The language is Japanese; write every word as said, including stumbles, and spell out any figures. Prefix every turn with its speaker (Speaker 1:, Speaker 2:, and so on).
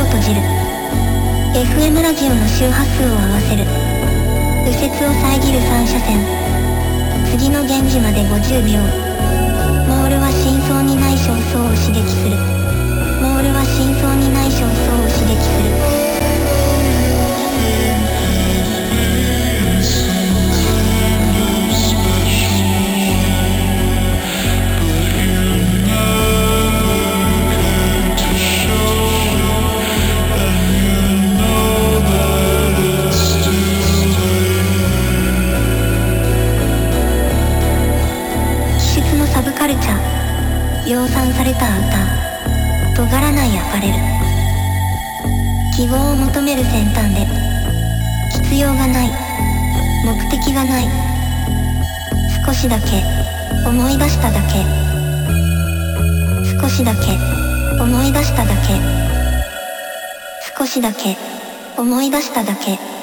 Speaker 1: 閉じる。 エフエム ラジオの周波数を合わせる。右折を遮るさん車線。次の源氏までごじゅうびょう。モールは深層にない焦燥を刺激する。モールは深層にない焦燥を刺激する。量産されたアウター、尖らないアパレル、記号を求める先端で必要がない、目的がない、少しだけ思い出しただけ、少しだけ思い出しただけ、少しだけ思い出しただけ。